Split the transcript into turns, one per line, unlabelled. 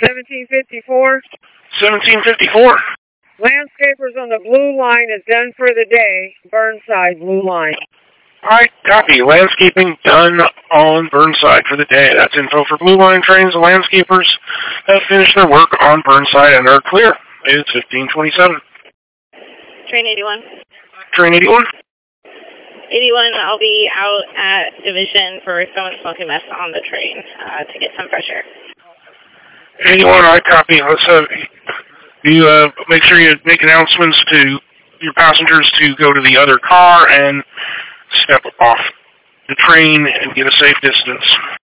1754.
1754.
Landscapers on the blue line is done for the day. Burnside, blue line.
Alright, copy. Landscaping done on Burnside for the day. That's info for Blue Line trains. The landscapers have finished their work on Burnside and are clear. It's 1527.
Train 81.
Train 81.
81, I'll be out at Division for someone smoking mess on the train to get some fresh air.
81, alright, copy. Let's you make sure you make announcements to your passengers to go to the other car and step off the train and get a safe distance.